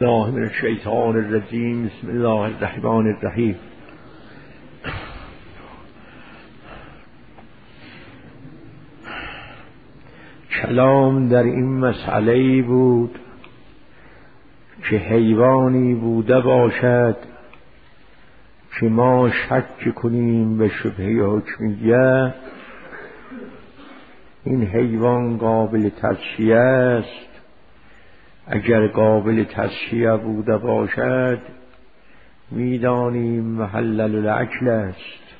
الله من الشیطان الرجیم. بسم الله الرحمن الرحیم. کلام در این مسئله بود که حیوانی بوده باشد که ما شک کنیم به شبهه حکمیه، این حیوان قابل تصفیه است. اگر قابل تصفیه بوده باشد میدانیم محلل الاکل است،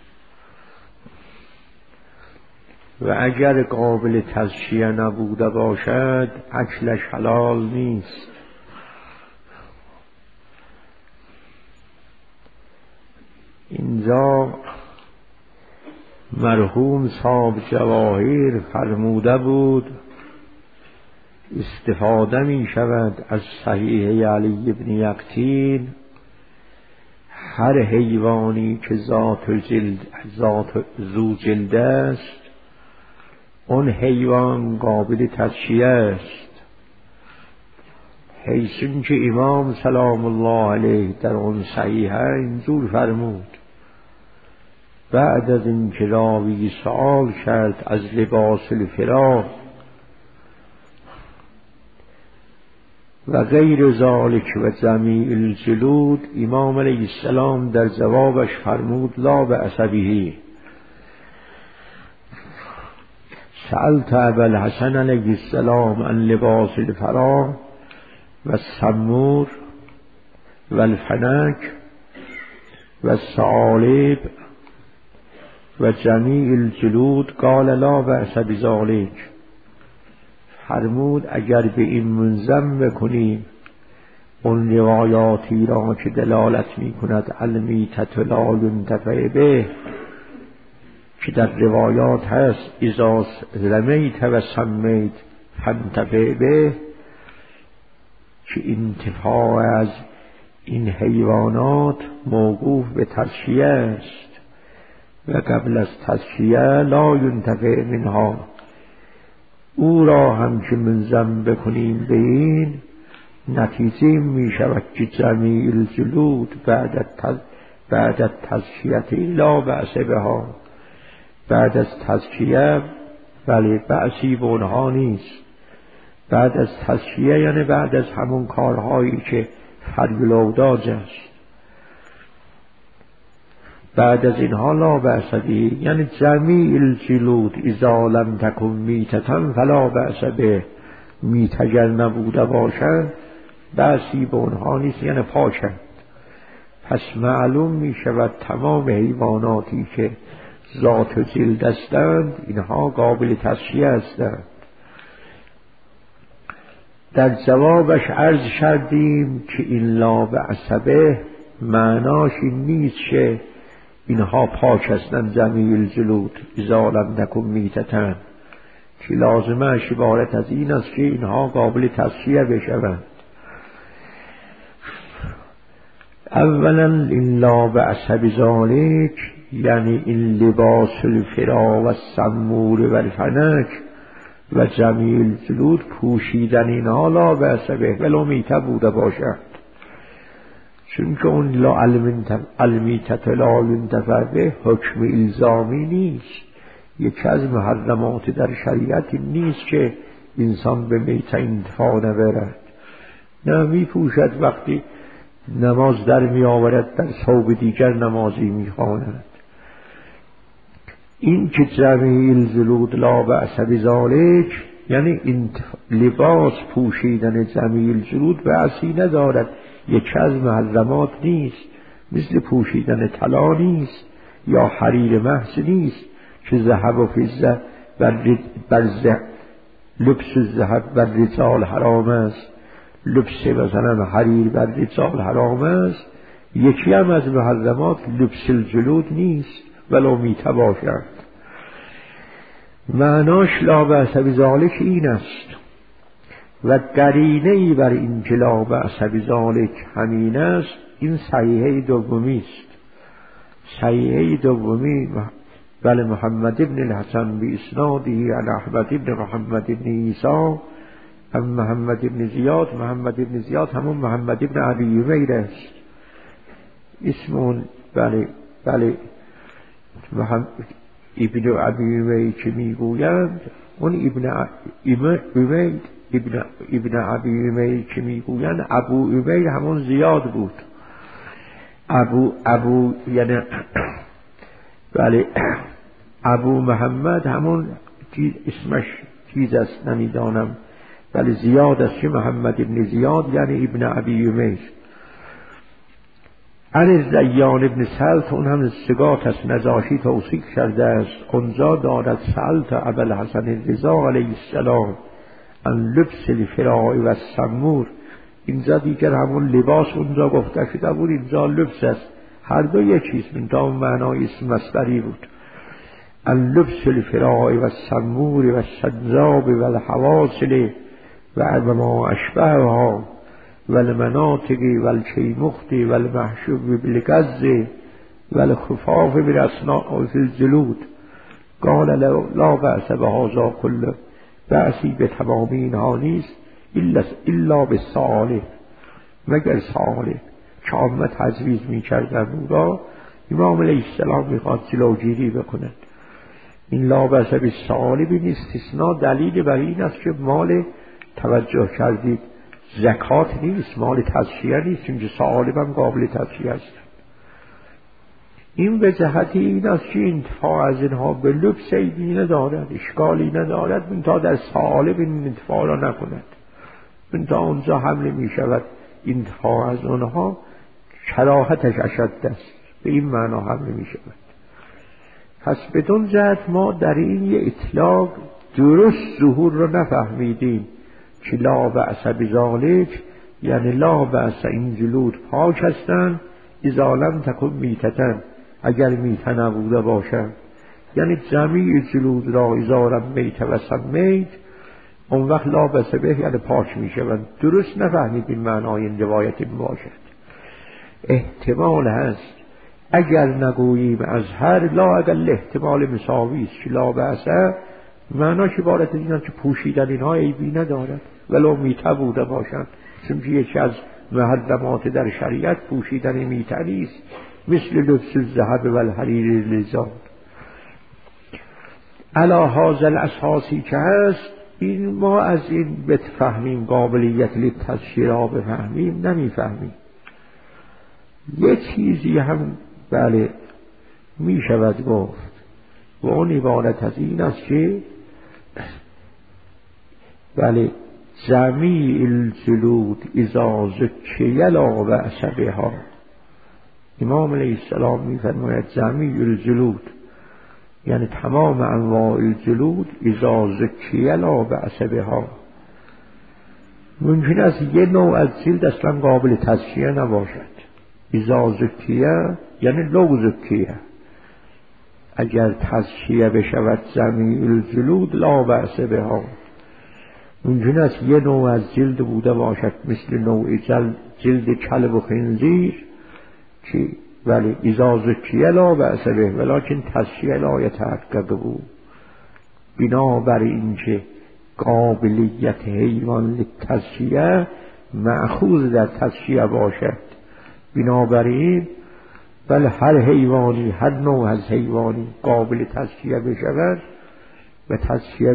و اگر قابل تصفیه نبوده باشد اکلش حلال نیست. اینجا مرحوم صاحب جواهر فرموده بود استفاده می شود از صحیح علی بن یقطین هر حیوانی که ذات ذو جلد است اون حیوان قابل تصفیه است، حیث که امام سلام الله علیه در اون صحیحه اینجور فرمود. بعد از اینکه راوی سؤال کرد از لباس الفراق و غیر ذالک و جمیع الجلود، امام علیه السلام در جوابش فرمود لا بأس به. سألت ابا الحسن علیه السلام عن لباس الفراق و السمور و الفنک و الثعالب و جمیع الجلود قال لا بأس بذلک. فرمود اگر به این منظم بکنیم اون روایاتی را که دلالت می کند المیتة لا ينتفع به، که در روایات هست اذا رمیت و سمیت فانتفع به، که انتفاع از این حیوانات موقوف به تصفیه است و قبل از تصفیه لا ينتفع منها. او را هم که منظم بکنیم به این نتیجه می شود که جمیع الجلود بعد از تصفیه لا بأس بها، بعد از تصفیه ولی بأسی به اونها نیست. بعد از تصفیه یعنی بعد از همون کارهایی که فری‌الاوداج است، بعد از اینها لا بأس به یعنی جمیع الجلود اذا لم تکن میتة فلا بأس به. میته گر نبوده باشند بأسی به اونها نیست یعنی پاکند. پس معلوم می شود تمام حیواناتی که ذات جلد هستند اینها قابل تصفیه هستند. در جوابش عرض کردیم که این لا بأس به معناش این نیست که اینها پاک هستند جمیع الجلود اذا لم تکن میتة، که لازمش عبارت از این است که اینها قابل تصفیه بشوند. اولا این لا بأس بذلک یعنی این لباس الفراق و السمور و الفنک و جمیع الجلود پوشیدن اینها لا بأس به ولو میته بوده باشد، چون که اون لا المیتة لا ينتفع به حکم الزامی نیست. یکی از محرمات در شریعت نیست که انسان به میته انتفاع نبرد، نه می پوشد وقتی نماز در می آورد در ثوب دیگر نمازی می خواند. این که جمیع الجلود لا بأس بذلک یعنی این لباس پوشیدن جمیع الجلود بأسی ندارد، یکی از محرمات نیست، مثل پوشیدن طلا نیست یا حریر محض نیست که ذهب و فضه لبس الذهب بر رجال حرام است، لبس مثلا حریر بر رجال حرام است. یکی هم از محرمات لبس الجلود نیست ولو میته باشد. معناش لا بأس بذلک این است. و قرینه‌ای بر این که لا بأس بذلک همین است این صحیحه دومی است. صحیحه دومی بل محمد ابن الحسن باسناده عن احمد ابن محمد ابن عیسی محمد ابن زیاد. محمد ابن زیاد همون محمد ابن ابی عمیر است. اسم اون بله محمد ابن ابی عمیر که میگویند، اون ابن ابی عمیر که میگویند ابو عمیر همون زیاد بود. ابو یعنی بله ابو محمد همون اسمش چیز است نمیدانم، ولی زیاد است که محمد ابن زیاد یعنی ابن ابی عمیر. عن زیان ابن سلط، اون هم سگات است، نجاشی توصیف کرده است. اونجا دارد سألت ابوالحسن رضا علیه السلام عن لبس الفراء و السمور. اینجا دیگر همون لباس اونجا گفته شده بود، اینجا لبس است، هر دو یک چیز، من تا معنای اسم مصدری بود. عن لبس الفراء و السمور و السنجاب و الحواصل و ما اشبهها و المناطق و الکیمخت و المحشوب بالگز و الخفاف بالاسناء فی الجلود. قال لا بأس بهذا کله، بأسی به تمام اینها نیست الا بالصالح، مگر صالح که عامه تجویز می کردن او را. امام علیه السلام میخواد جلوگیری بکند. این لا بأس بالصالح این استثناء دلیل بر این است که مال، توجه کردید، زکات نیست، مال تزکیه نیست، چون صالح هم قابل تزکیه است. این به جهت این است که انتفاع از اینها به لبس عیبی ندارد، اشکالی ندارد، من تا در صالح این انتفاع را نکند، من تا اونجا حمله می شود انتفاع از اونها کراهتش اشد است، به این معنا حمله می شود. پس بدون جهت ما در این یه اطلاق درست ظهور را نفهمیدیم که لا بأس بذالک یعنی لا بأس، این جلود پاک هستند، اذا لم تکن میتتن، اگر میته نبوده باشند، یعنی جمیع جلود را اذا لم میت و سمیت، اون وقت لا بأس به یعنی پاک میشوند. درست نفهمیدیم معنای این روایت باشد. احتمال هست اگر نگوییم از هر لا، اگر احتمال مساوی است که لا بأس معناش عبارت این است که پوشیدن اینها عیبی ندارد ولو میته بوده باشند، چون یکی از محرمات در شریعت پوشیدن میته نیست، مثل لبس الذهب و الحریر للزاد. علی هذا الاساسی که هست، این ما از این بتفهمیم قابلیت للتذکیه را بفهمیم نمیفهمیم. یه چیزی هم بله می شود گفت و اون عبارت از این است که بله جمیع الجلود اذا زکی لا بأس بها. امام علیه السلام می فرماید جمیع الجلود یعنی تمام انواع الجلود اذا زکی لا بأس بها. ممکن است یه نوع از جلد اصلا قابل تزکیه نباشد. اذا زکیه یعنی لو زکیه، اگر تزکیه بشود جمیع الجلود لا بأس بها. ممکن است یه نوع از جلد بوده باشد مثل نوع جلد کلب و خنزیر که ولی اذا زکیه لا بأس به، ولکن تزکیه لا یتحقق بود. بنابر این که قابلیت حیوان للتزکیه مأخوذ در تزکیه باشد، بنابراین بل هر حیوانی، هر نوع از حیوانی قابل تزکیه بشود و تزکیه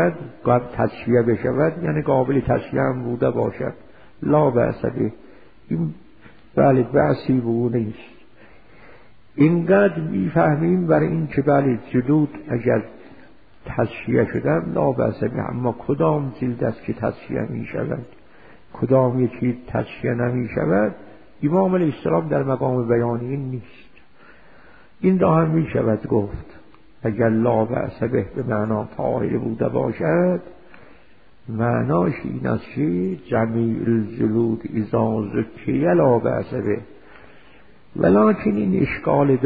بشود یعنی قابل تزکیه هم بوده باشد، لا بأس به. این بله بحثی بود نیست. اینقدر میفهمیم برای این که بله جلود اگر تزکیه شدن لا بأس به، اما کدام جلد است که تزکیه می شود، کدام یکی تزکیه نمی شود، امام علیه السلام در مقام بیان این نیست. این را هم می شود گفت اگر لا بأس به به معنا طاهر بوده باشد، معناش این است که جمیع الجلود اذا زکیه لا بأس به. ولکن این اشکال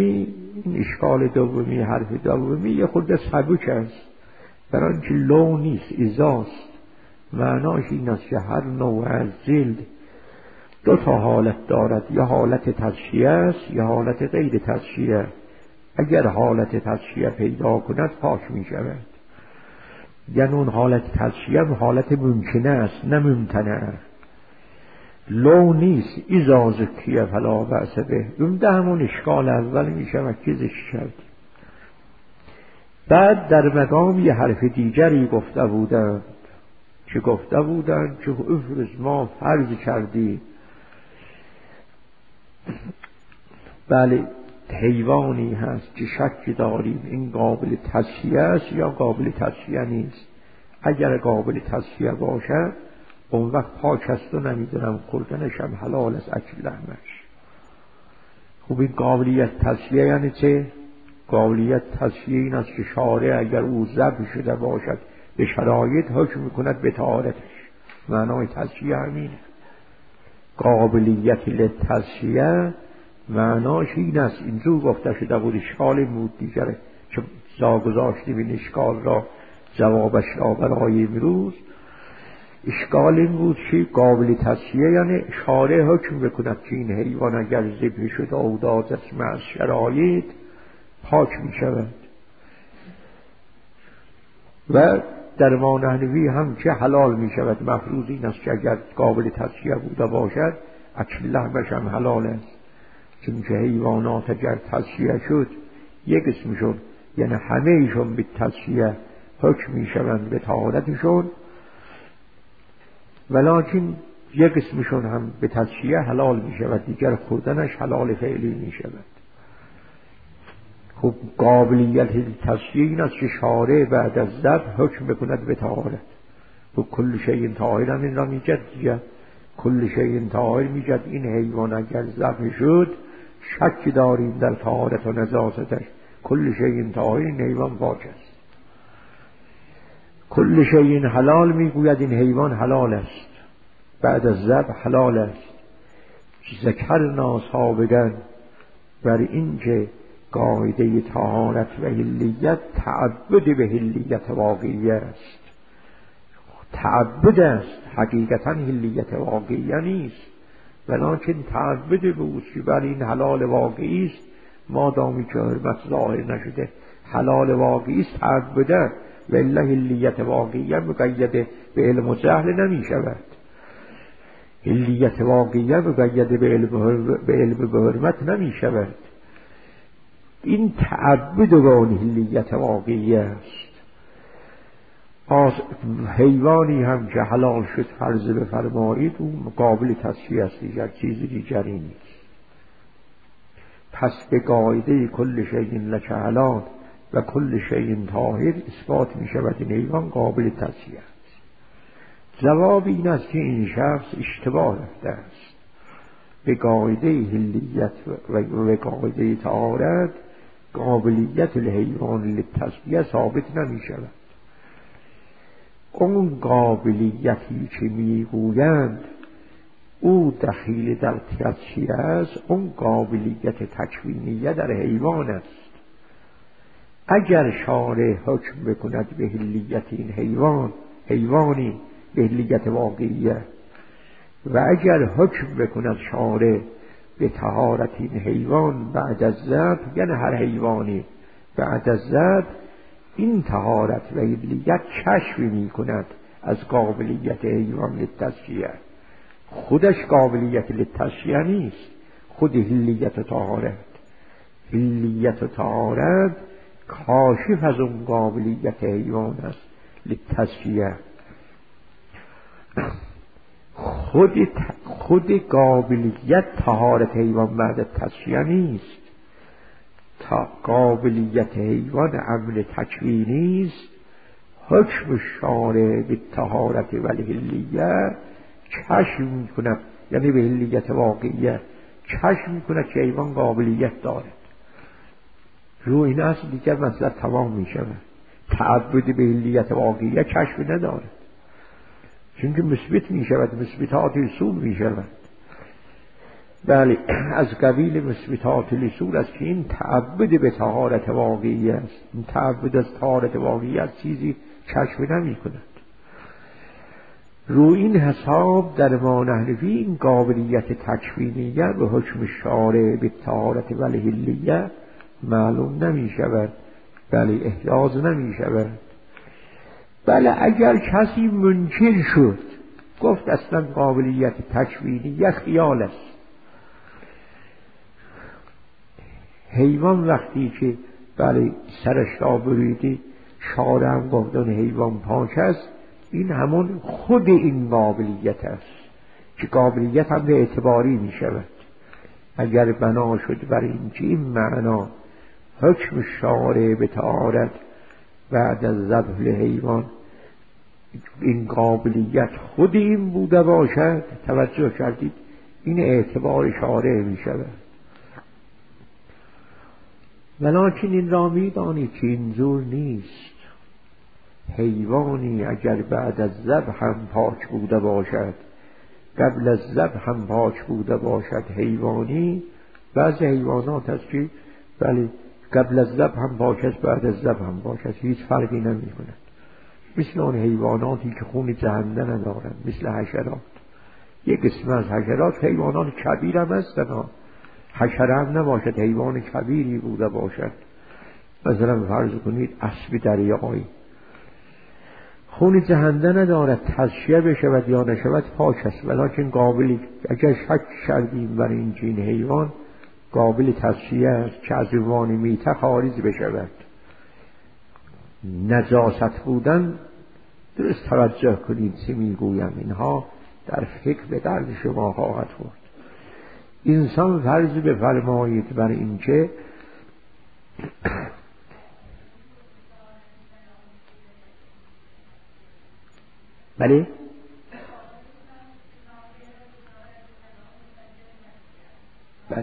دومی حرف دومی یه خود سبک است، برای اینکه لو نیست ازاست. معناش این است که هر نوع از جلد دو تا حالت دارد، یا حالت تزکیه است یا حالت غیر تزکیه. اگر حالت تزکیه پیدا کند پاک می شود. یعنی اون حالت تصفیه حالت ممکنه است نه ممتنه. لو نیست ایزا زکیه فلا بأس به. اون همون اشکال اول میشه و چیزش کردیم. بعد در مقام یه حرف دیگری گفته بودند که افرض ما فرض کردی بله حیوانی هست که شک داریم این قابل تصفیه است یا قابل تصفیه نیست. اگر قابل تصفیه باشد اون وقت پاک است و نمیدونم خوردنش هم حلال است اکل لحمش. خب این قابلیت تصفیه یعنی چه؟ قابلیت تصفیه این است که شارع اگر او ذبح شده باشد به شرایط حکم میکند به طهارتش. معنای تصفیه همینه. قابلیت لتصفیه معناش این است. اینجور گفته شده بود اشکال بود دیگره که گذاشتیم این اشکال را جوابش را برای امروز. اشکال این بود که قابل تصفیه یعنی شارع حکم بکند که این حیوان اگر ذبح شده او داد است از شرایط پاک می شود. و در ما نحنوی هم که حلال می شود. مفروض این است که اگر قابل تصفیه بوده باشد اکل لحمش هم حلال است. چون که حیوانات اگر تصفیه شد یک اسمشون یعنی همه ایشون به تصفیه حکم می شوند به طهارتشون، ولکن یک اسمشون هم به تصفیه حلال می شود، دیگر خوردنش حلال فعلی می شود. خب قابلیت تصفیه این است که شارع بعد از ذبح حکم بکند به طهارت. و کل شیء طاهر هم این را میگد دیگه. کل شیء طاهر میگد این حیوان اگر ذبح شد شک داریم در طهارت و نجاستش. کل شیء طاهر این حیوان پاک است. کل شیء حلال میگوید این حیوان حلال است، بعد از ذبح حلال است. ذکرنا سابقا بر این که قاعده طهارت و حلیت تعبد به حلیت واقعی است. تعبد است، حقیقتا حلیت واقعی نیست، ولکن تعبد به اوست. بر این حلال واقعی است مادامی که حرمت ظاهر نشده حلال واقعی است تعبده، ولی حلیت واقعی مقید به علم و جهل نمی شود. حلیت واقعی مقید به علم به حرمت نمی شود. این تعبد به اون حلیت واقعی است. حیوانی هم که حلال شد فرض بفرمایید اون قابل تصفیه است، دیگر چیزی دیگری نیست. پس به قاعده کل شیء لک حلال و کل شیء طاهر اثبات می شود این حیوان قابل تصفیه است. جواب این است که این شخص اشتباه رفته است. به قاعده حلیت و قاعده طهارت قابلیت الحیوان للتصفیه ثابت نمی شود. اون قابلیتی که میگویند او دخیل در تصفیه است، اون قابلیت تکوینیه در حیوان است. اگر شارع حکم بکند به حلیت این حیوانی به حلیت واقعیه، و اگر حکم بکند شارع به طهارت این حیوان بعد از ذبح، یعنی هر حیوانی بعد از ذبح این طهارت و حلیت کشف می کند از قابلیت حیوان للتصفیه. خودش قابلیت للتصفیه نیست، خود حلیت و طهارت. حلیت و طهارت کاشف از اون قابلیت حیوان است للتصفیه. خود قابلیت طهارت حیوان بعد تصفیه نیست. تا قابلیت حیوان عمل تکوینی است. حکم شارع به طهارت و حلیت کشف می کند، یعنی به حلیت واقعیه کشف می کند که حیوان قابلیت دارد. رو این اصل دیگر مسئله تمام می شود. تعبد به حلیت واقعیه کشف ندارد، چون که مثبت می شود، مثبتات اصول می شود. بله، از قبیل مثبتات الاصول است که این تعبد به طهارت واقعی است. این تعبد از طهارت واقعی از چیزی کشف نمی کند. رو این حساب در ما نحنفی این قابلیت تکوینیه به حکم شارع به طهارت و حلیه معلوم نمی شود، بله احراز نمی شود. بله اگر کسی منکر شد گفت اصلا قابلیت تکوینی یک خیال است. حیوان وقتی که بله سرش را بریدی شاره هم گفت اون حیوان پاک است، این همون خود این قابلیت است که قابلیت هم به اعتباری می شود. اگر بنا شد بر این که این معنا حکم شارع به طهارت بعد از ذبح حیوان این قابلیت خود این بوده باشد، توجه کردید این اعتبار شارع می شود. ولکن این را می دانید که اینجور نیست. حیوانی اگر بعد از ذبح هم پاک بوده باشد، قبل از ذبح هم پاک بوده باشد حیوانی، بعضی حیوانات هست که بله قبل از ذبح هم پاک است بعد از ذبح هم پاک است، هیچ فرقی نمی کند. مثل آن حیواناتی که خون جهنده ندارند، مثل حشرات. یک قسم از حشرات حیوانات کبیر هم هستند، حشره هم نباشد حیوان کبیری بوده باشد. مثلا فرض کنید اسب دریایی خون جهنده ندارد، تزکیه بشود یا نشود پاک است، ولکن قابلی اگر شک کردیم بر این جین حیوان قابل تزکیه است که از عنوان میته خارج بشود. نجاست بودن درست توجه کنید چه میگویم، اینها در فکر به درد شما خواهد خورد. انسان فرض بفرمایید بر این که بله بله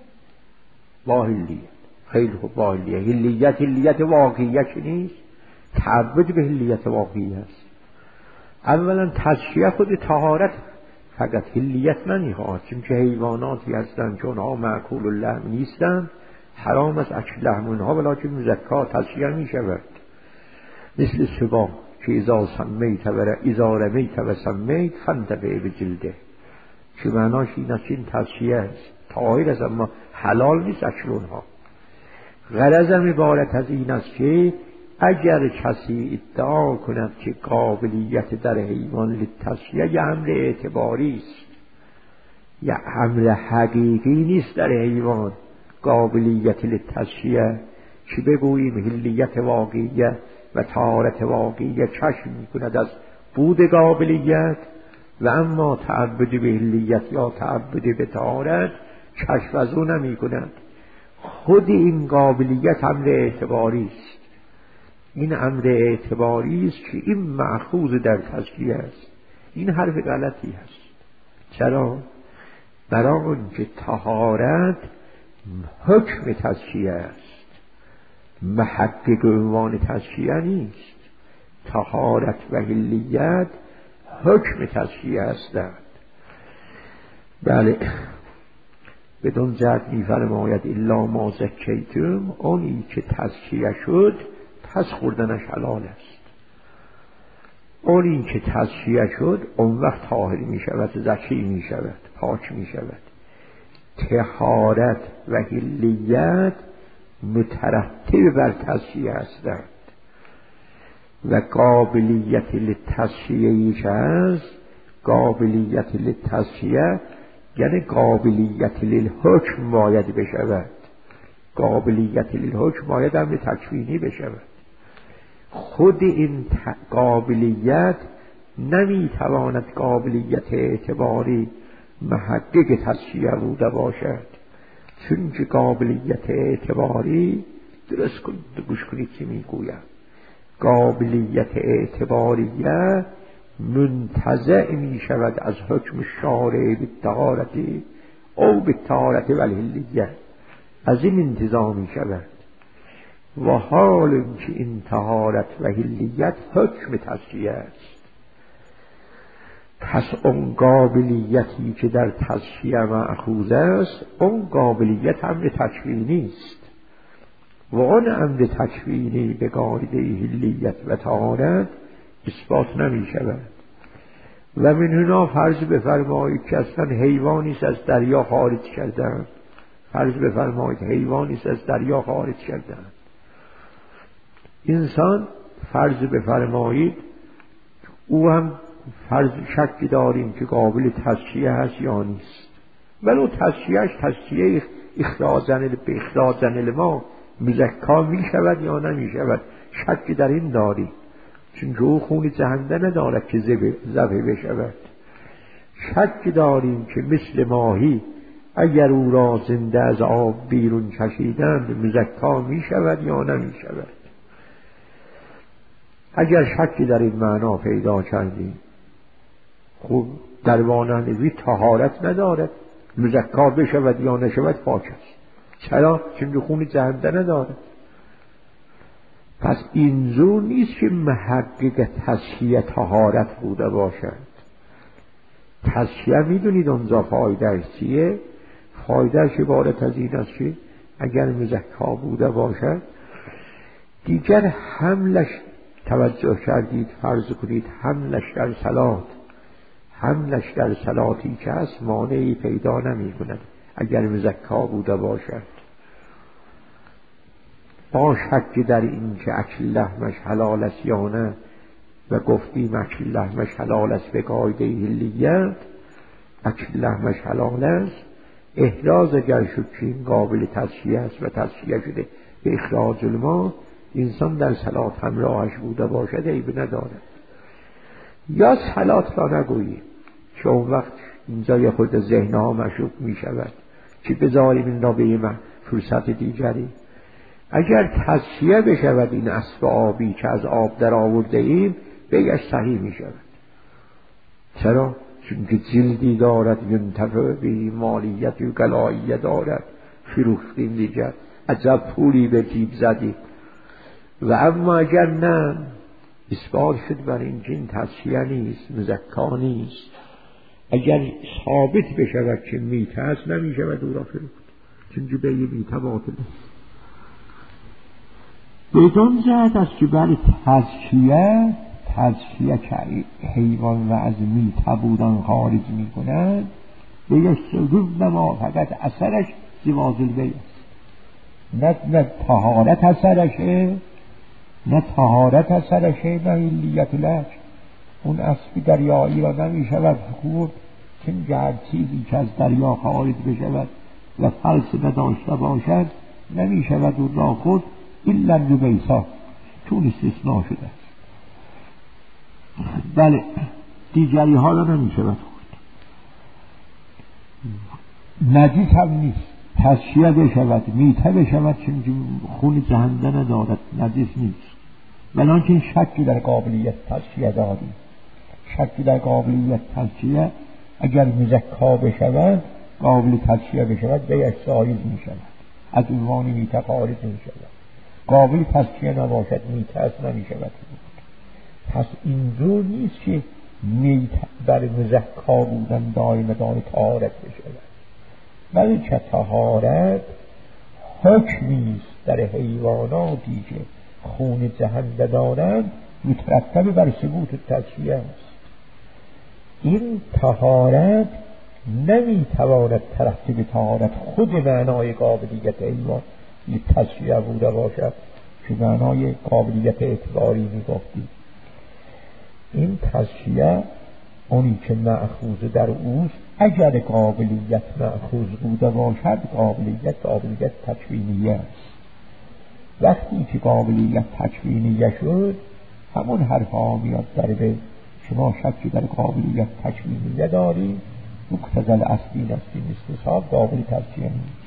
با هلیت، خیلی خوب با هلیت. هلیت واقعیت نیست، تعبد به هلیت واقعی است. اولا تزکیه خود طهارت فقط هلیت نمیخواد، چون که حیواناتی هستند چون ها معکول اللحم نیستند، حرام است اکل لحم اونها، ولکن مزکا تزکیه میشود. مثل سبا که اذا رمیت و سمیت فانتفع بجلده، که معناش این است این تزکیه است، طاهر است اما حلال نیست اکل اونها. غرضم عبارت از این است که اگر کسی ادعا کند که قابلیت در حیوان للتزکیه یه امر اعتباری است، یه امر حقیقی نیست در حیوان قابلیت للتزکیه، که بگوییم هلیت واقعیه و طهارت واقعیه کشف میکند از بود قابلیت، و اما تعبد به هلیت یا تعبد به طهارت کشف از او نمیکند. خود این قابلیت امر اعتباری است. این امر اعتباری است که این مأخوذ در تزکیه است. این حرف غلطی است. چرا؟ برای آنکه طهارت حکم تزکیه است، محقق عنوان تزکیه نیست. طهارت و هلیت حکم تزکیه هستند. بله بدون جهت می‌فرماید الا ما زکیتم، اونی که تزکیه شد پس خوردنش حلال است. اونی که تزکیه شد اون وقت طاهر می شود، زکی می شود، پاک می شود. طهارت و هلیت مترتب بر تزکیه هستند و قابلیت للتزکیه که هست، قابلیت للتزکیه یعنی قابلیت للحکم باید بشود. قابلیت للحکم باید امر تکوینی بشود. خود این قابلیت نمیتواند قابلیت اعتباری محقق تزکیه بوده باشد، چون که قابلیت اعتباری درست گوش کنید که میگویم، قابلیت اعتباریه منتزع می شود از حکم شارع بالطهارت او بالطهارت و الهلیه، از این انتزاع می شود. و حال که این طهارت و هلیت حکم تزکیه است، پس اون قابلیتی که در تزکیه مأخوذ است اون قابلیت امر تکوینی است، و اون امر تکوینی به قاعده هلیت و طهارت اثبات نمی شود. و من هنا فرض بفرمایید که اصلا حیوانی است از دریا خارج کردن، فرض بفرمایید حیوانی است از دریا خارج کردن. انسان فرض بفرمایید او هم فرض شکی داریم که قابل تصفیه هست یا نیست، ولو تصفیهش تصفیه اخراجن ما مزکا می شود یا نمی شود، شکی در این داریم، چون او خون جهنده ندارد که ذبح بشود. شک داریم که مثل ماهی اگر او را زنده از آب بیرون کشیدند مزکا می شود یا نمی شود. اگر شکی در این معنا پیدا کردیم، خب دروانه‌نوی طهارت ندارد، مزکا بشود یا نشود پاک است. چرا؟ چون خون جهنده ندارد. پس اینجور نیست که محقق تصفیه طهارت بوده باشد. تصفیه میدونید اونجا فایدهش چیه؟ فایدهش عبارت از این است که اگر مزکا بوده باشد دیگر حملش، توجه کردید، فرض کنید حملش در صلاتی که هست مانعی پیدا نمی کند اگر مزکا بوده باشد. با شک در این که اکل لحمش حلال است یا نه، و گفتیم اکل لحمش حلال است به قاعده حلیت، اکل لحمش حلال است، احراز اگر شد که این قابل تصفیه است و تصفیه شده به اخراج الماء، انسان در صلات همراهش بوده باشد عیب ندارد. یا صلات را نگوییم که اون وقت اینجا یه خود ذهنها مشروب می شود که بذاریم این را به فرصت دیگری. اگر تصفیه بشود این اسب آبی که از آب در آورده ایم بگش صحیح می شود. چرا؟ چون که جلدی دارد، ینتفع به مالیت و گلاییه دارد، فروختیم دیگر، عجب پولی به جیب زدیم. و اما اگر نه، اثبات شد بر این که این تصفیه نیست، مزکا نیست، اگر ثابت بشود که میته است نمی شود او را فروخت، چون که به یه میته باطل است. بدون جهت است که برای تصفیه که حیوان و از میته بودن خارج می کند، به صدوب ما فقط اثرش زواج البیع است، نه طهارت اثرشه، نه حلیت لک. اون اسبی دریایی را نمی شود خورد، چون هر چیزی که از دریا خارج بشود و فلس نداشته باشد نمی شود اون را خورد الا الربیسا، چون استثناء شده است. بله، دیگری ها را نمی شود خورد. نجیس هم نیست، تصفیه بشود، میته بشود، چون خون جهنده ندارد، نجیس نیست. ولکن شکی در قابلیت تصفیه داریم. شکی در قابلیت تصفیه، اگر مزکا بشود، قابل تصفیه بشود، بیش سایز می شود، از عنوان میته خارج می شود. قابل تصفیه نباشد، میته است، نمی شود. پس اینجور نیست که میته بر مزکا بودن دائم طهارت بشود، بلکه طهارت حکمیست در حیواناتی که خون جهنده دارند مترتب بر ثبوت تصفیه است. این طهارت نمیتواند ترتب طهارت خود معنای قابلیت حیوان تصفیه بوده باشد که معنای قابلیت اعتباری میگفتیم. این تصفیه اونی که مأخوذ در اوست، اگر قابلیت مأخوذ بوده باشد قابلیت تکوینیه است. وقتی که قابلیت تکوینیه شد، همون حرفا میاد در به شما شکی در قابلیت تکوینیه داریم، مقتضی الاصلی است که استصحاب قابل تصفیه نیست.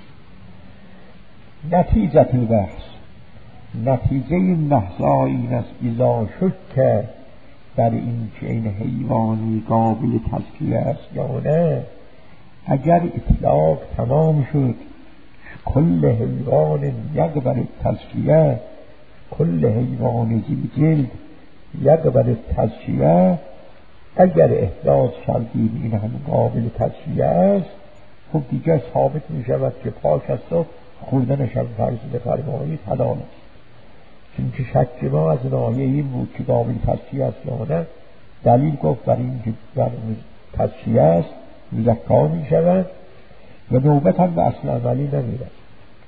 نتیجه البحث، نتیجه این بحث این است اذا شک در این که این حیوانی قابل تصفیه است یا نه. اگر اطلاق تمام شد کل حیوان یقبل تصفیه، کل حیوان ذی جلد یقبل تصفیه، اگر احداث کردیم این هم قابل تصفیه است، خب دیگر ثابت می شود که پاک است و خوردنش هم فرض بفرمایید حلال است. چون که شک ما از ناحیه این بود که قابل تصفیه است یا نه، دلیل گفت بر این که بر تصفیه است، مزکا می شود و نوبت هم به اصل عملی نمیرد.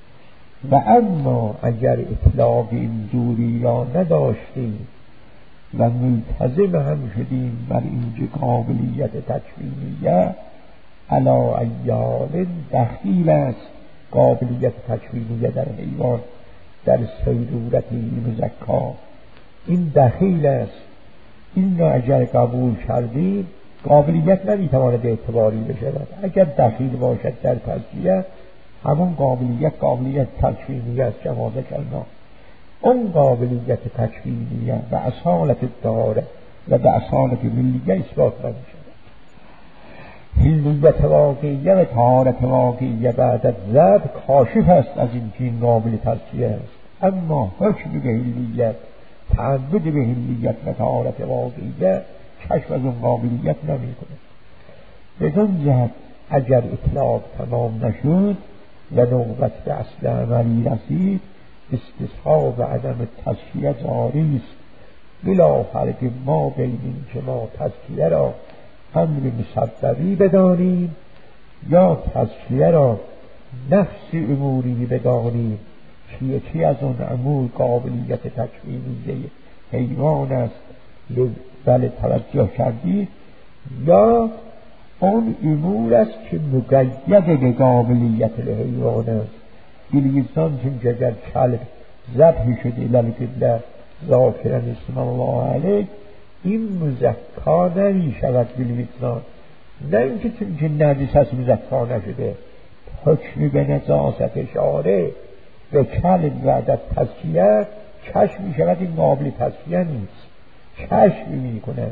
و اما اگر اطلاق این دوری را نداشتیم، و ملتزم هم شدیم بر اینکه قابلیت تکوینیه علی ایال دخیل است. قابلیت تکوینیه در حیوان در سیرورتی مزکا این دخیل است. این را اگر قبول کردیم قابلیت نمیتواند اعتباری بشود. اگر دخیل باشد در تزکیه همون قابلیت تکوینیه است کما ذکرنا. اون قابلیت تکوینیه و اصالت داره و به اصالت ملیه اثبات نمیشود. حلیت واقعیه و طهارت واقعیه بعد از زد کاشف است از این قابل تزکیه است. اما حکم به حلیت، تعبد به حلیت و طهارت واقعیه کشف از اون قابلیت نمی کنه. بدون جهت اگر اطلاق تمام نشد و نوبت به اصل عملی رسید استصحاب عدم تزکیه جاری است. بلا فرق ما بین این که ما تزکیه را امر مسببی بدانیم یا تزکیه را نفس اموری بدانیم که یکی از اون امور قابلیت تکوینیه حیوان است بله توجه کردید، یا اون امور است که مقید به قابلیت حیوان است. بلیسان چون اگر کلب ذبح شده للقبله ذاکرا اسم الله علیه این مزکا نمی شود بلیسان، نه اینکه چون که نجس هست مزکا نشده. حکم به نجاست شارع به کلب بعد تزکیه کشف می شود این قابل تزکیه نیست، کشف می کند.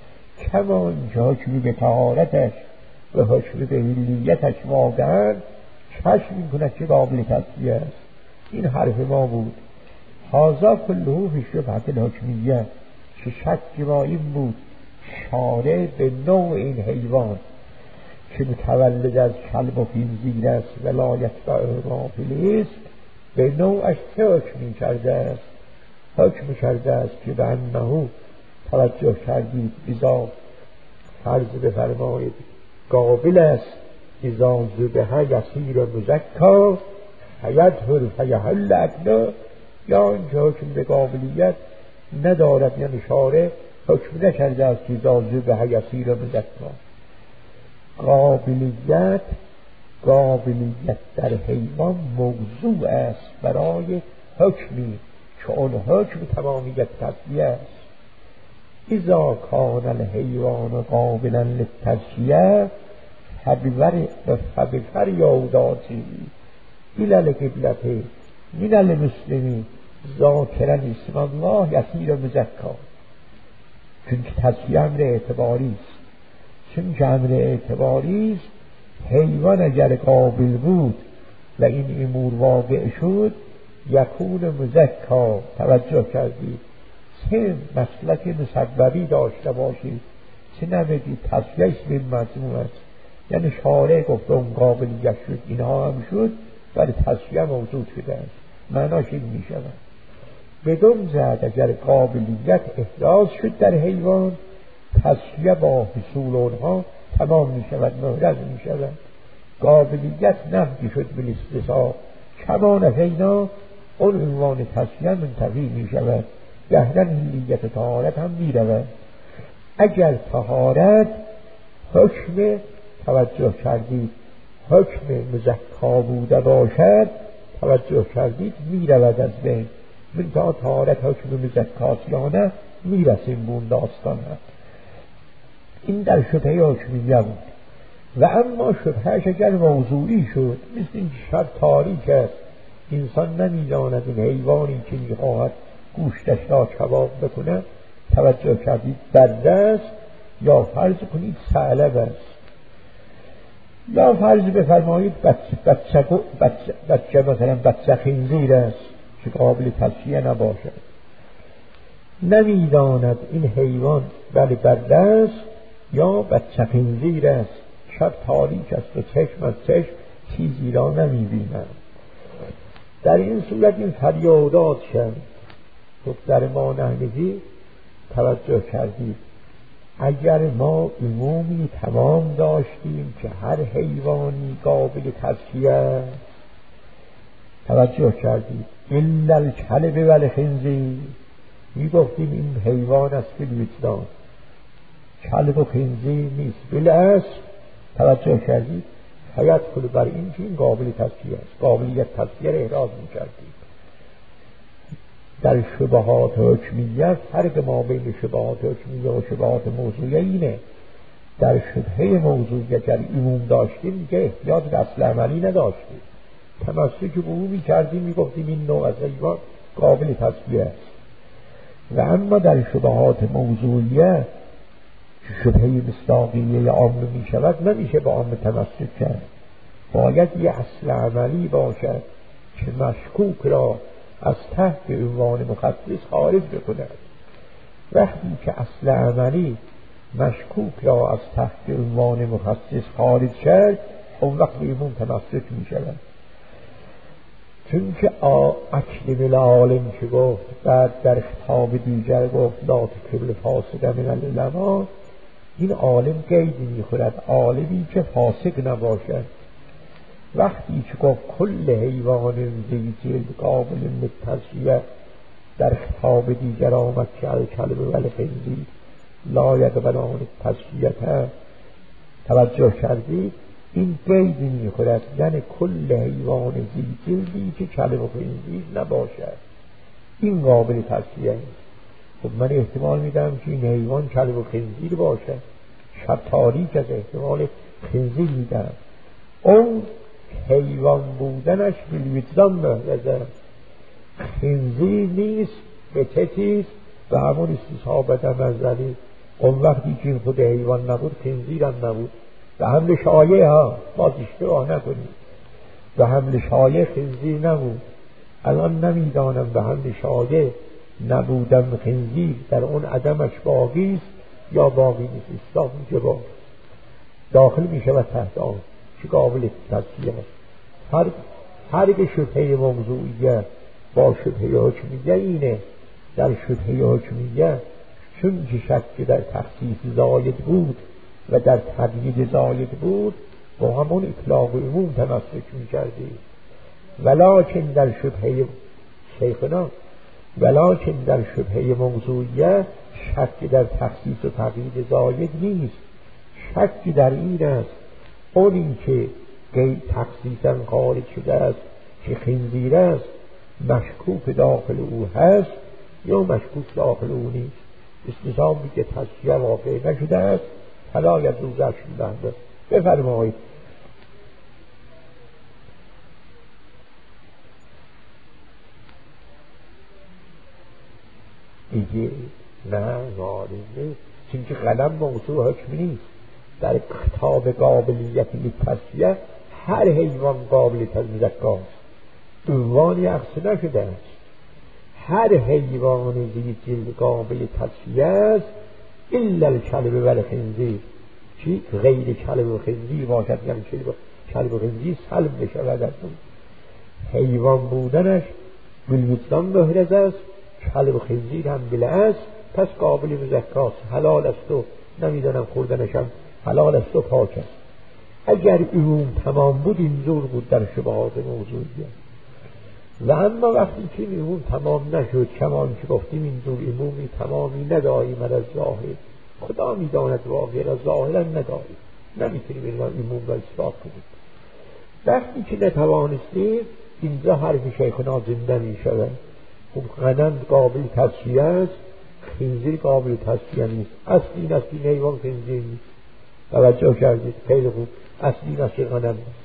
کما اینکه حکم به طهارتش و حکم به حلیتش واقعا کشف می کند که قابل تزکیه است. این حرف ما بود. هذا کله فی شبهة الحکمیه که شک ما این بود شارع به نوع این حیوان که متولد از کلب و خنزیر است ولایت و غافل است به نوعش چه حکمی کرده است؟ حکم کرده است که به انه توجه کردید اذا فرض بفرمایید قابل است اذا ذبح یصیر مزکا فیدخل فیحل ادنا، یا اینکه حکم به قابلیت ندارد، یعنی شارع حکم نکرده است که اذا ذبح یصیر مزکا. قابلیت در حیوان موضوع است برای حکمی که اون حکم تمامیت تزکیه است. اذا کان الحیوان قابلا للتزکیه فبفریاداته الی القبلة من المسلمین ذاکرا اسم الله یصیر مزکا. چون که تزکیه امر اعتباری است، چون که امر اعتباری است حیوان اگر قابل بود و این امور واقع شد یکون مزکا. توجه کردید چه مسلک مسببی داشته باشید، چه نبگید تزکیه اسم مجموع است، یعنی شارع گفته اون قابلیت شد اینها هم شد ولی تزکیه موجود شده است. معناش این می شود بدون زد اگر قابلیت احراز شد در حیوان تزکیه با حصول اونها تمام می شود، محرز می شود. قابلیت نفی شد بالاستثاب کما نفینا اون عنوان تزکیه منتفی می شود. گهدن حلیت طهارت هم می رود. اگر طهارت حکم توجه کردید حکم مزکا بوده باشد توجه کردید می رود از بین. من تا طهارت حکم مزکاست یا نه می رسیم بون داستان هست. این در شبهه حکمیه بود. و اما شبهش اگر موضوعی شد مثل این شب تاریک است انسان نمیداند این حیوانی که میخواهد گوشتش را کباب بکنه توجه کردید برده است یا فرض کنید ثعلب است یا فرض بفرمایید بچه مثلا بچه خنزیر است که قابل تزکیه نباشد. نمیداند این حیوان بله برده است یا بچه خنزیر است. شب تاریک است و چشم از چشم چیزی را نمیبینند. در این صورت این فریادات شد دختر ما نهنگی توجه کردید اگر ما عمومی تمام داشتیم که هر حیوانی قابل تزکیه توجه کردید الا الکلب والخنزیر میگفتیم این حیوان است که وجدان، کلب و خنزیر نیست. بالاصل توجه کردید حیات کل بر این که این قابل تصفیه است، قابلیت تصفیه را احراز میکردید. در شبهات حکمیه فرق ما بین شبهات حکمیه و شبهات موضوعیه اینه، در شبهه موضوعیه در عموم داشتیم دیگه احتیاج به اصل عملی نداشتیم، تمسک به او میکردیم، میگفتیم این نوع از حیوان قابل تصفیه است. و اما در شبهات موضوعیه شبهه مصداقیه عامه می شود، نمیشه با عامه تمسک کرد، باید یه اصل عملی باشد که مشکوک را از تحت عنوان مخصص خارج بکند. وقتی که اصل عملی مشکوک را از تحت عنوان مخصص خارج شد، اون وقت به عموم تمسک می شود. چون که اکرم العالم که گفت، بعد در خطاب دیگر گفت لا تکل فاسد من العلماء، این عالم قیدی میخورد، عالمی که فاسق نباشد. وقتی که گفت کل حیوان ذی جلد قابل للتصفیه، در خطاب دیگر آمد که الکلب والخنزیر لا یقبلان التصفیه. توجه کردید این قیدی میخورد، یعنی کل حیوان ذی جلدی که کلب و خنزیر نباشد این قابل تصفیه است. خب من احتمال میدم که این حیوان کلب و خنزیر باشه، شب تاریک از احتمال خنزیر میدم. اون حیوان بودنش بالوجدان محرزه، خنزیر نیست، قطعیست و همون استصحابت منزلی. اون وقتی که این خود حیوان نبود خنزیر هم نبود. به حمل شایع ها باز اشتباه نکنید، به حمل شایع خنزیر نبود. الان نمیدانم به حمل شایع نبودن خنزیر در اون عدمش باقی است یا باقی نیست. اصلاح میشه با داخل میشه و تحت آن چه قابل تصفیه است. فرق شبهه موضوعیه با شبهه حکمیه اینه، در شبهه حکمیه چون که شک در تخصیص زاید بود و در تقیید زاید بود با همون اطلاق عموم تمسک میکردی. ولکن در شبهه شیخنا، ولکن در شبهه موضوعیه شک در تخصیص و تقیید زاید نیست، شک در این است اونی که تخصیصا خارج شده است که خنزیر است مشکوک داخل او هست یا مشکوک داخل او نیست. استثاب میگه تصفیه واقع نشده است فلا یجوز شدنده. بفرمایید دیگه نه وارد نیست، چون که قلم موضوع حکم نیست. در خطاب قابلیت تصفیه هر حیوان قابل تزکیه است، عنوانی اخذ نشده است. هر حیوان ذی جلد قابل تصفیه است الا الکلب والخنزیر، چی غیر کلب و خنزیر باشد، یعنی کلب و خنزیر سلب بشود از اون. حیوان بودنش بالوجدان محرز است، کلب و خنزیر هم بالاصل پس قابل مزکا است، حلال است و نمیدانم خوردنش هم حلال است و پاک است. اگر عموم تمام بود اینجور بود در شبهات موضوعیه. و اما وقتی که عموم تمام نشد، کمان که گفتیم اینجور عمومی تمامی نداریم از ظاهر، خدا میداند واقعا را ظاهرا نداریم، نمیتونیم این عموم را اثبات کنیم. وقتی که نتوانستیم اینجا حرف شیخنا زنده میشود. خب غنم قابل تصفیه است، خنزیر قابل تصفیه نیست. اصلی نسلی حیوان خنزیر نیست. توجه کردید؟ خیلی خوب. اصلی نسلی غنم نیست.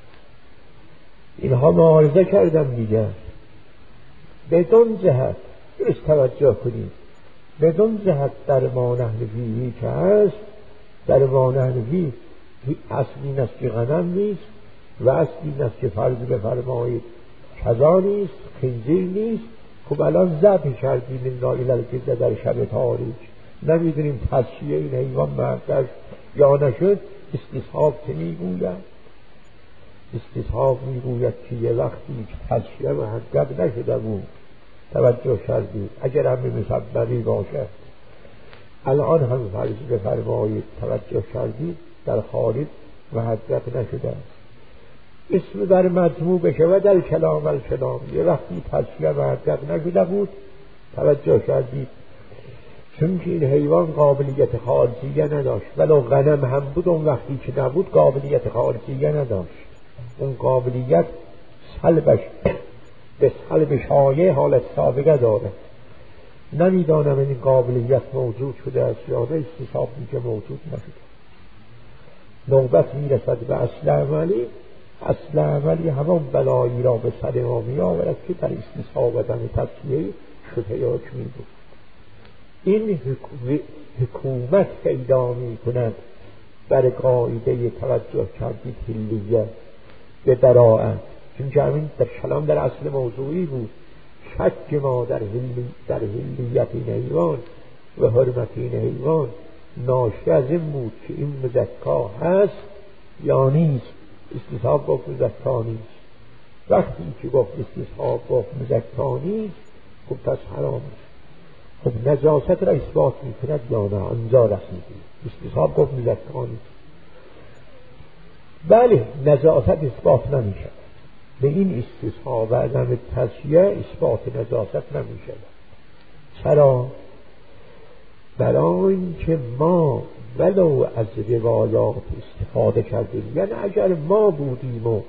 اینها معارضه کردم دیگه. بدون جهت درست توجه کنید، بدون جهت در ما نحنفی که هست، در ما نحنفی اصلی نسلی غنم نیست و اصلی نسلی فرض بفرمایید کذا نیست، خنزیر نیست. خب الان ذبح کردیم این نایل که در شب تاریک نمیدونیم تصفیه این حیوان محقق یا نشد. استصحاب که میگوید، استصحاب میگوید که یه وقتی که تصفیه محقق نشده بود. توجه کردید؟ اگر هم مسببی باشد الان هم فرض بفرمایید توجه کردید در خارج محقق نشده است، اسم در مجموع بشه و در کلام الکلام یه وقتی تصفیه محقق نشده بود توجه کردید؟ چون که این حیوان قابلیت خارجیه نداشت، ولو غنم هم بود اون وقتی که نبود قابلیت خارجیه نداشت. اون قابلیت سلبش به سلب شایع حالت سابقه داره. نمیدانم این قابلیت موجود شده است یا نه، استصحاب میگه موجود نشده. نوبت میرسد به اصل عملی. اصل عملی همان بلایی را به سر ما میآورد که در استصحاب عدم تسویه شبهه حکمی بود. این حکومت پیدا می کند بر قاعده توجه کردید حلیه به براءت، چون که همین در کلام در اصل موضوعی بود. شک ما در حلیت این حیوان و حرمت این حیوان ناشی از این بود که این مزکا هست یا نیست. استصحاب گفت مزکا نیست. وقتی که گفت استصحاب گفت مزکا نیست، خب پس حرام است. خب نجاست را اثبات میکند یا نه؟ آنجا رسیدیم. استصحاب گفت مزکا نیست. بله، نجاست اثبات نمیشه. به این استصحاب و عدم تسویه اثبات نجاست نمیشه. چرا؟ برای اینکه ما ولو از روایات استفاده کردیم، یعنی اگر ما بودیم و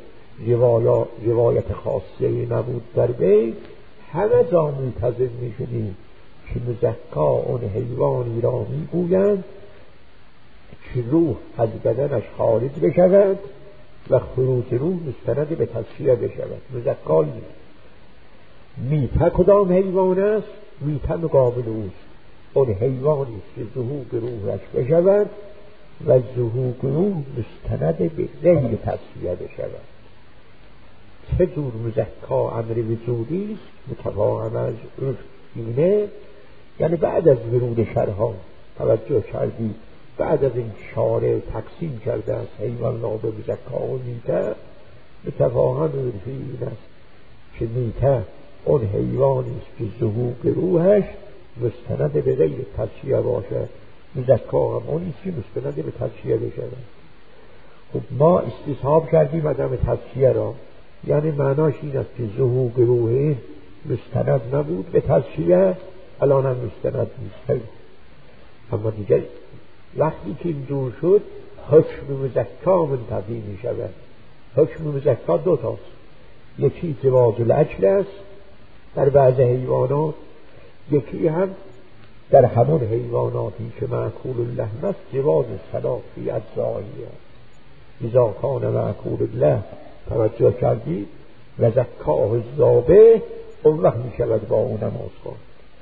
روایت خاصی نبود در بیت، همه جا منتظر میشدیم که مزکا اون حیوانی را میگویند که روح از بدنش خارج بشود و خروج روح مستند به تسویه بشود. مزکا نیست. میته کدام حیوان است؟ میته مقابل اوست. اون حیوانی که ظهور روحش بشود و ظهور روح مستند به غیر تسویه بشود. چه جور مزکا امر وجودی است متفاهم از عرف اینه، یعنی بعد از ورود شرها توجه کردید، بعد از این شارع تقسیم کرده است حیوان را به مزکا و میته، متفاهم عرفی این است که میته اون حیوانی است که ظهور روحش مستند به غیر تسویه باشه. مزکا هم اونی که مستند به تسویه بشه. خب ما استصحاب کردیم عدم تسویه را، یعنی معناش این است که ظهور روح این مستند نبود به تسویه، الان هم مستند نیست. اما دیگر وقتی که اینجور شد حکم مزکا منتفی می شود. حکم مزکا دو تاست. یکی جواز الاکل است در بعض حیوانات، یکی هم در همون حیواناتی که مأکول اللحم است جواز الصلاة فی اجزائه. اذا کان مأکول اللحم توجه کردید و زکاه الذابح، اون وقت می شود با اون نماز خواند.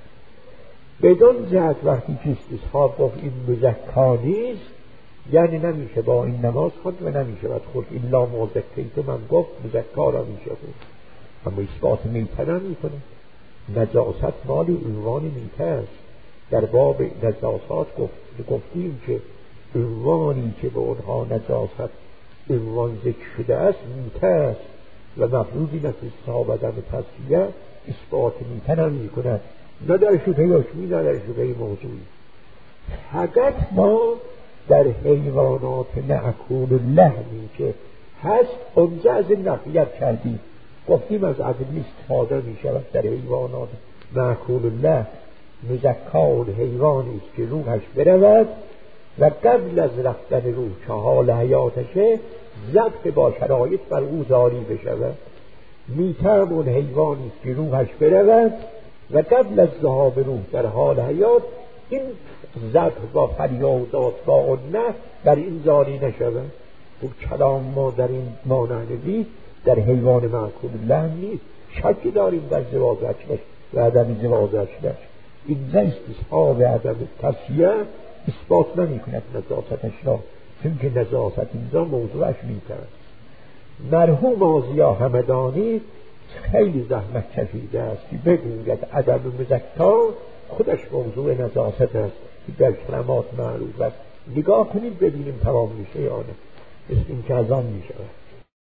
بدون جهت وقتی که استصحاب گفت این مزکا نیست، یعنی نمیشه با این نماز خواند و نمیشه باید خورد. الا ما ذکیتم من گفت مزکا را میشه خورد، اما اثبات میته نمیکنه. نجاست مال عنوان میته است. در باب نجاسات گفتیم که عنوانی که به اونها نجاست عنوان ذکر شده است میته است و مفروض این است استصحاب عدم تسویه اثبات میته نمیکند، نه در شبهه حکمی نه در شبهه موضوعی. فقط ما در حیوانات مأکول اللحمی که هست اونجا از این نفیت کردیم، گفتیم از عدمی استفاده می شود در حیوانات مأکول اللحم. مزکا اون حیوانی است که روحش برود و قبل از رفتن روح که حال حیاتشه ذبح با شرایط بر او جاری بشود. میتم اون حیوانی است که روحش برود و قبل از ذهاب روح در حال حیات این ذبح با فریادات با اون نه بر این جاری نشود. و کلام ما در این مانعنوی در حیوان مأکول اللحم نیست. شکی داریم در جواز اکلش و عدم جواز اکلش. اینجا استصحاب عدم تسویه اثبات نمی کند نجاستش را، چون که نجاست اینجا موضوعش میترد. مرحوم آزیا همدانی خیلی زحمت کشیده است که بگوید عدم مزکا خودش موضوع نجاست است که در کلمات معروف است. نگاه کنید ببینیم تمام میشه یا نه. مثل این که از آن میشه.